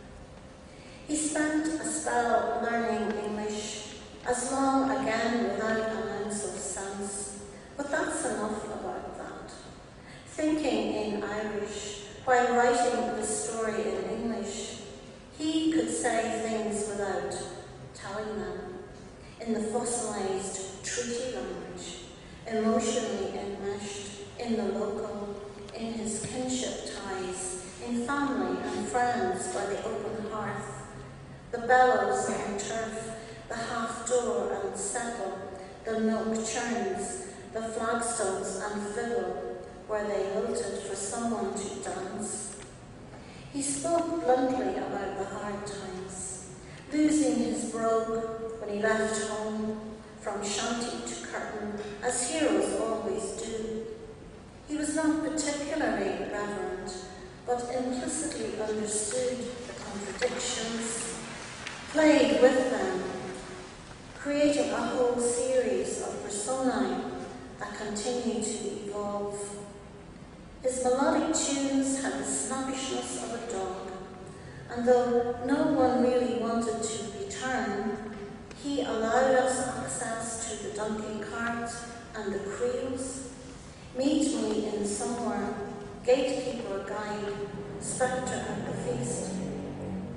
He spent a spell learning English, as long again without an ounce of sense, but that's enough about that. Thinking in Irish, while writing the story in English, he could say things without telling them, in the fossilized treaty language, emotionally enmeshed in the local, in his kinship ties, in family and friends by the open hearth, the bellows and turf, the half-door and settle, the milk churns, the flagstones and fiddle, where they lilted for someone to dance. He spoke bluntly about the hard times, losing his brogue when he left home, from shanty to curtain, as heroes always do. He was not particularly reverent, but implicitly understood the contradictions, played with them, creating a whole series of personae that continue to evolve. His melodic tunes had the snappishness of a dog, and though no one really wanted to return, he allowed us access to the donkey cart and the creels. Meet me in somewhere, gatekeeper, guide, spectre at the feast.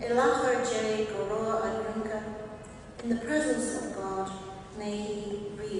Elachar J. Goroa Agrinka, in the presence of God, may he breathe.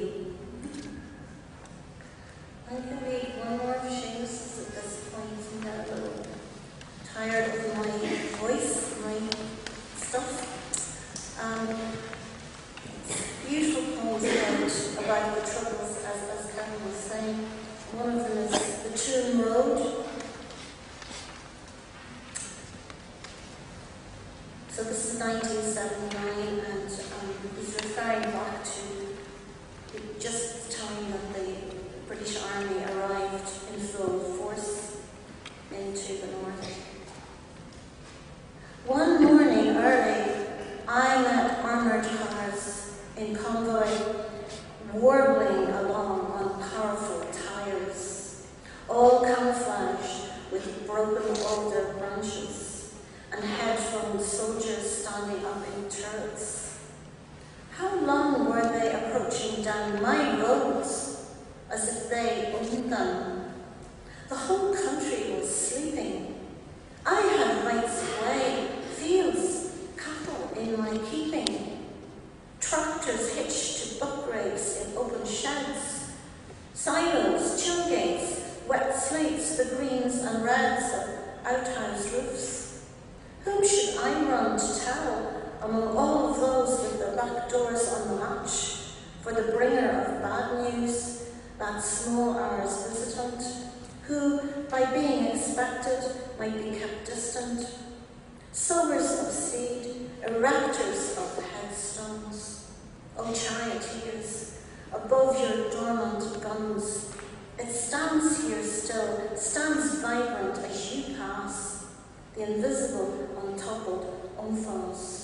them. The whole country was sleeping. I had rights of way, fields, cattle in my keeping, tractors hitched to buck rakes in open sheds, silos, chill gates, wet slates, the greens and reds of outhouse roofs. Whom should I run to tell among all of those with their back doors on the latch, for the bringer of bad news, that small hour's visitant, who, by being expected, might be kept distant? Sowers of seed, erectors of headstones. O charioteers, above your dormant guns, it stands here still, stands vibrant as you pass, the invisible, untoppled omphals.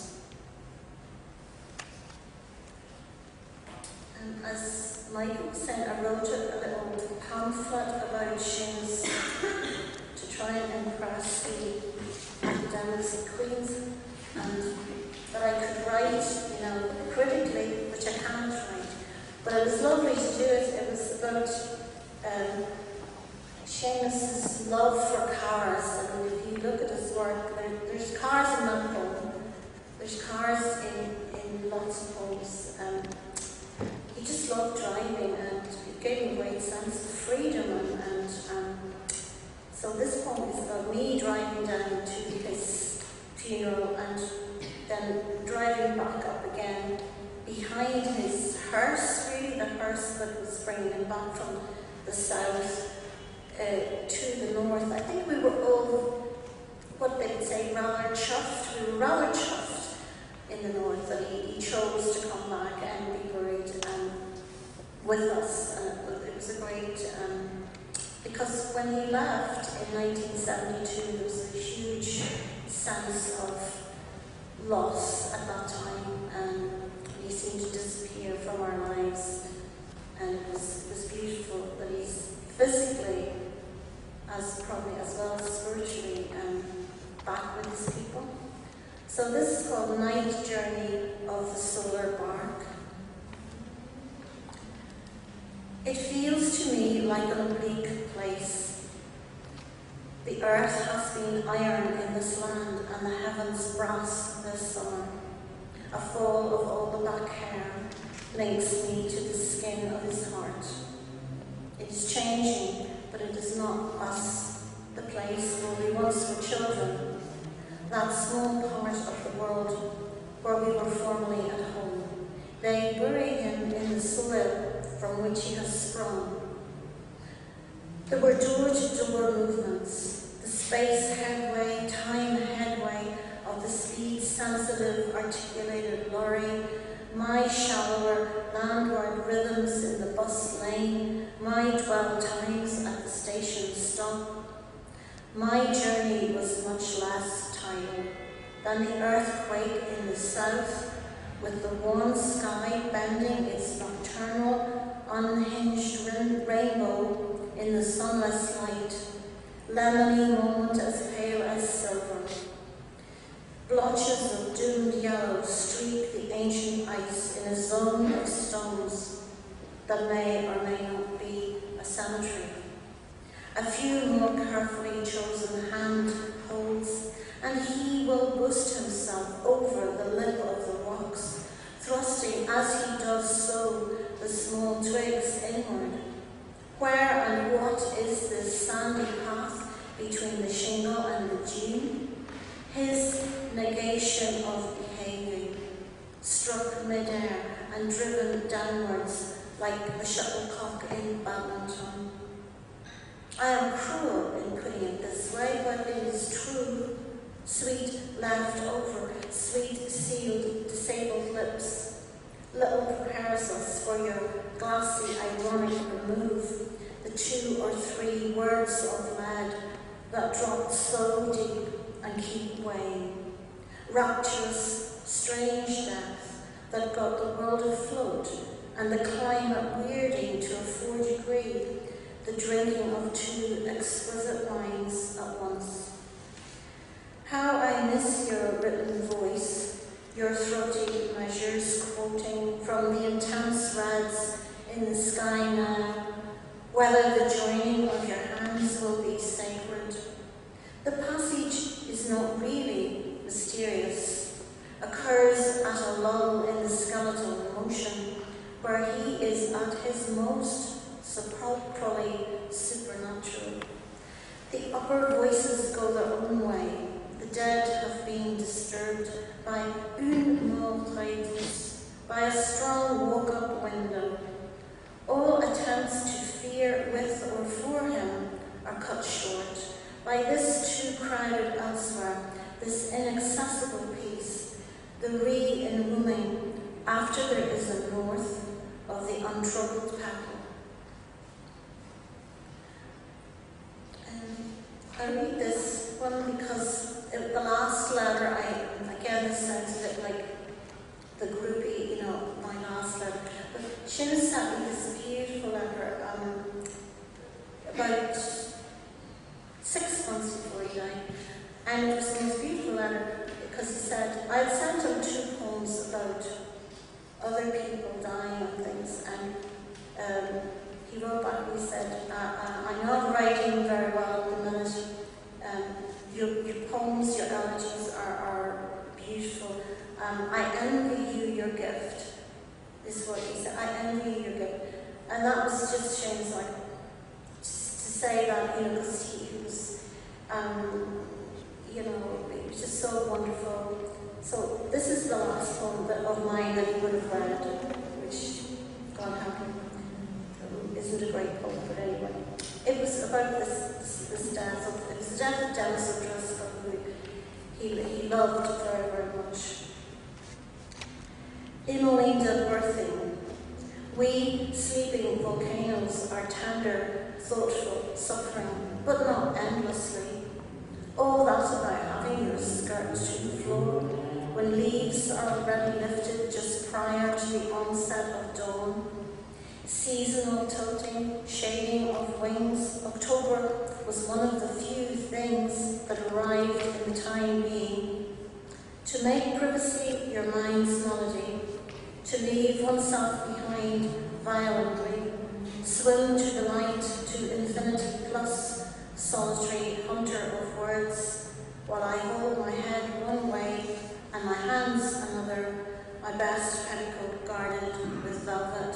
And as Michael said, I wrote a little pamphlet about Seamus to try and impress the academics at Queen's, and that I could write, you know, critically, which I can't write. But it was lovely to do it. It was about um, Seamus's love for cars, and if you look at his work, there, there's cars in that poem. There's cars in, in lots of poems. Um, he just loved driving, and it gave him a great sense of freedom. And, and um, so this poem is about me driving down to his funeral and then driving back up again behind his hearse, really the hearse that was bringing him back from the south uh, to the north. I think we were all, what they'd say, rather chuffed. We were rather chuffed in the north that he, he chose to come back and be buried um, with us. And it, it was a great, um, because when he left in nineteen seventy-two, there was a huge sense of loss at that time, and he seemed to disappear from our lives. And it was, it was beautiful that he's physically, as probably as well as spiritually, um, back with his people. So this is called Night Journey of the Solar Bark. It feels to me like an oblique place. The earth has been iron in this land, and the heavens brass this summer. A fall of all the black hair links me to the skin of his heart. It is changing, but it is not us, the place where we once were children, that small part of the world where we were formerly at home. They bury him in the soil from which he has sprung. There were door-to-door movements, the space headway, time headway of the speed-sensitive, articulated lorry, my shallower, landward rhythms in the bus lane, my dwell times at the station stop. My journey was much less tidal than the earthquake in the south, with the warm sky bending its nocturnal, unhinged rainbow in the sunless light, lemony moment as pale as silver. Blotches of doomed yellow streak the ancient ice in a zone of stones that may or may not be a cemetery. A few more carefully chosen handholds, and he will boost himself over the lip of the rocks, thrusting as he does so the small twigs inward. Where and what is this sandy path between the shingle and the dune? His negation of behaving, struck mid-air and driven downwards like a shuttlecock in badminton. I am cruel in putting it this way, but it is true. Sweet left over, sweet sealed, disabled lips. Little prepares us for your glassy, ironic remove, the two or three words of lead that drop so deep and keep weighing. Rapturous, strange death that got the world afloat and the climate weirding to a four degree, the drinking of two exquisite wines at once. How I miss your written voice, your throaty measures quoting from the intense reds in the sky now, whether the joining The passage is not really mysterious, occurs at a lull in the skeletal motion, where he is at his most sepulchrally supernatural. The upper voices go their own way. The dead have been disturbed by une maltraitance, by a strong woke-up window. All attempts to fear with or for him are cut short by this too crowded elsewhere, this inaccessible peace, the re-enwombing after there is a north of the untroubled petal. Um, I read this one because it, the last letter, I again this sounds a bit like the groupie, you know, my last letter. But Seamus sent me this beautiful letter um, about six months before he died, and it was the most beautiful letter because he said, I had sent him two poems about other people dying and things, and um, he wrote back and he said, uh, I'm not writing very well at the minute. Um, your, your poems, your elegies are, are beautiful. Um, I envy you your gift, is what he said. I envy you your gift. And that was just Shane's like, just to say that, you know, because he, he was, um, you know, it was just so wonderful. So this is the last poem that, of mine that he would have read, which, God help him, isn't a great poem, but anyway. It was about this, this, this death of, it was the death of Dennis O'Driscoll, who he, he loved very, very much. In Olinda birthing, we sleeping volcanoes are tender, thoughtful, suffering, but not endlessly. All that about having your skirt to the floor, when leaves are already lifted just prior to the onset of dawn. Seasonal tilting, shading of wings, October was one of the few things that arrived in the time being. To make privacy your mind's melody, to leave oneself behind violently, swim to the light, to infinity plus, solitary hunter of words, while I hold my head one way and my hands another, my best petticoat guarded with velvet.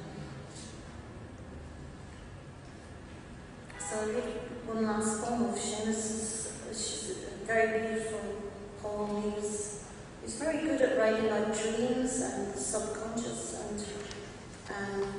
So I read one last poem of Seamus's, which is a very beautiful poem. He was, he was very good at writing about dreams and the subconscious, and um,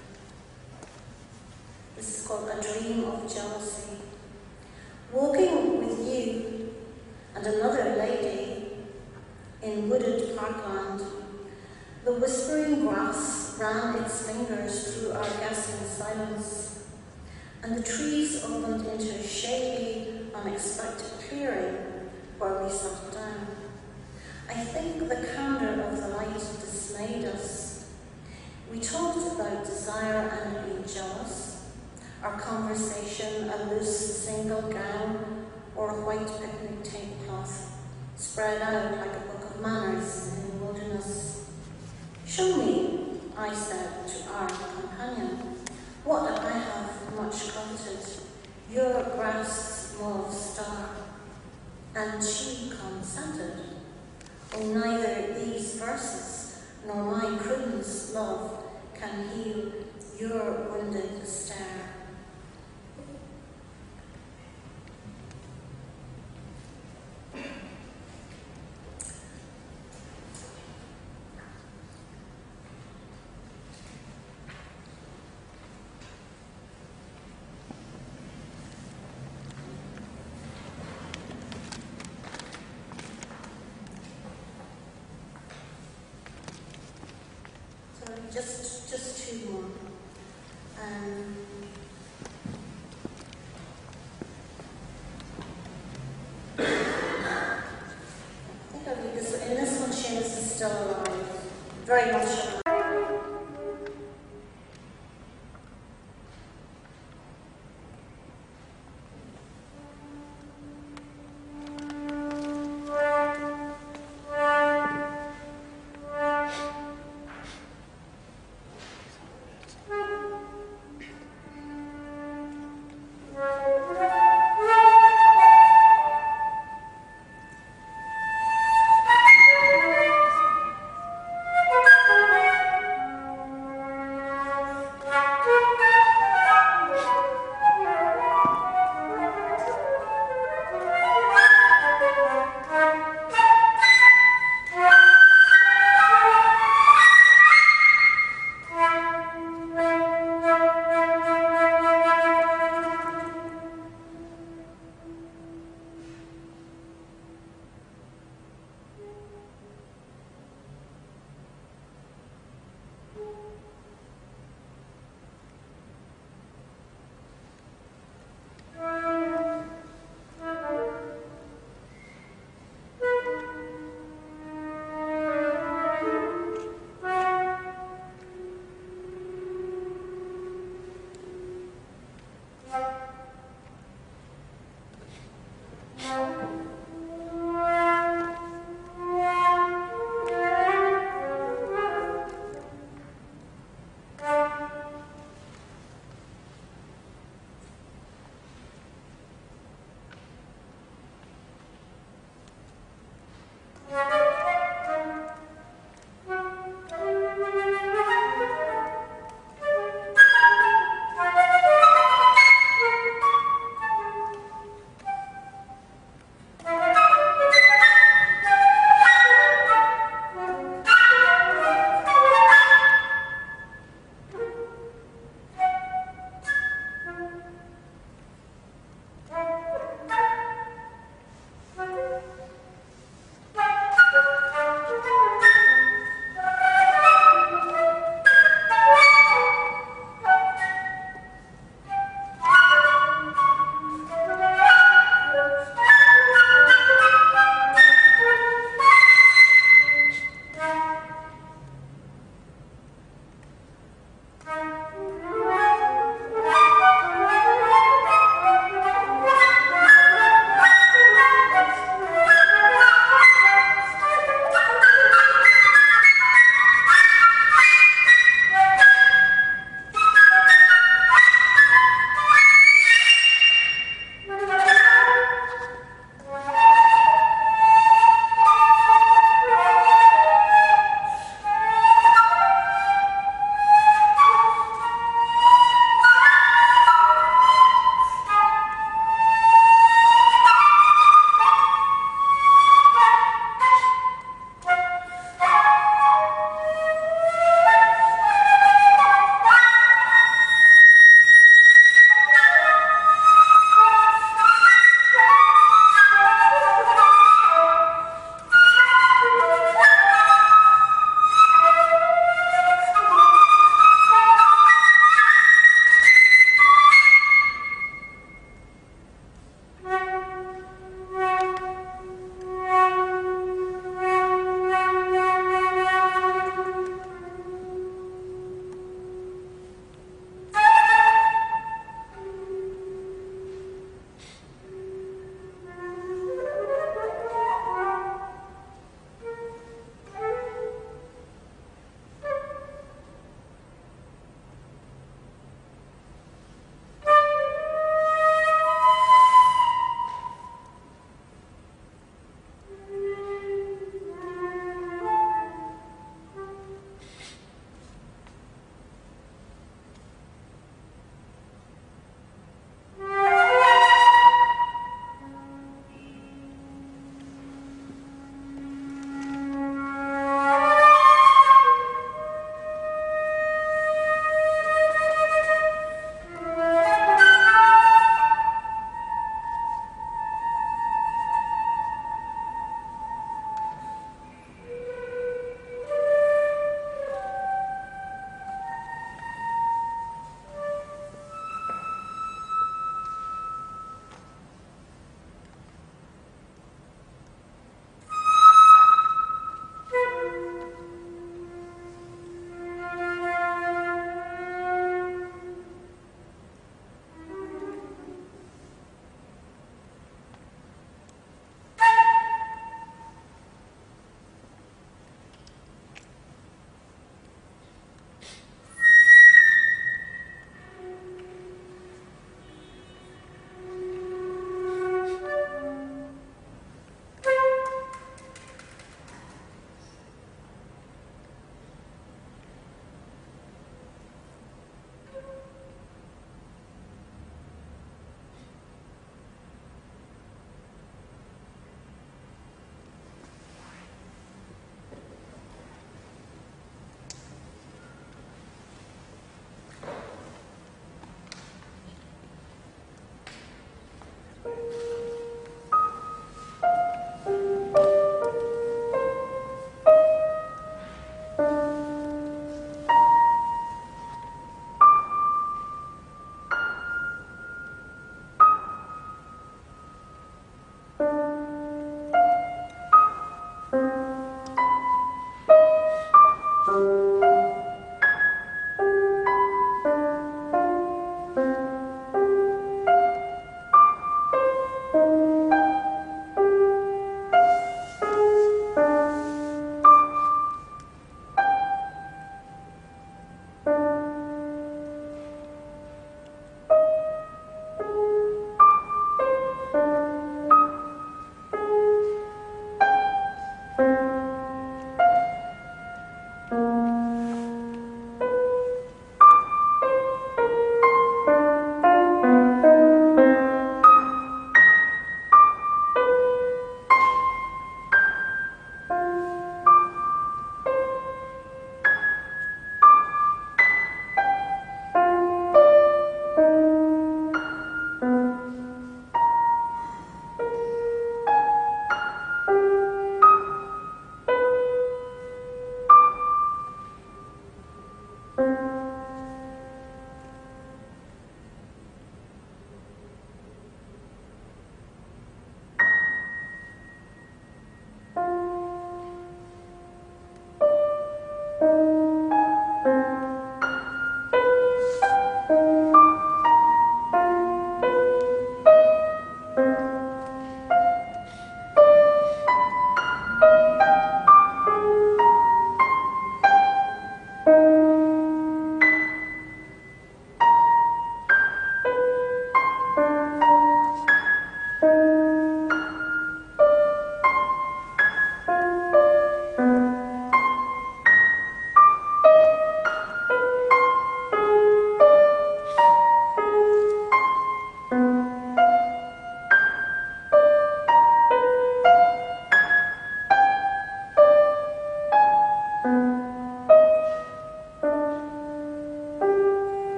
this is called A Dream of Jealousy. Walking with you and another lady in wooded parkland, the whispering grass ran its fingers through our guessing silence, and the trees opened into a shady, unexpected clearing where we sat down. I think the candour of the light dismayed us. We talked about desire and being jealous, our conversation a loose single gown or a white picnic tablecloth, spread out like a book of manners in the wilderness. Show me, I said to our companion, what I have much coveted, your grasp's mauve star. And she consented. Oh, neither these verses nor my prudence, love, can heal your wounded stare. Just, just two more. Um, I think I'll read this. In this one, Seamus is still alive, very much alive.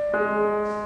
Thank you.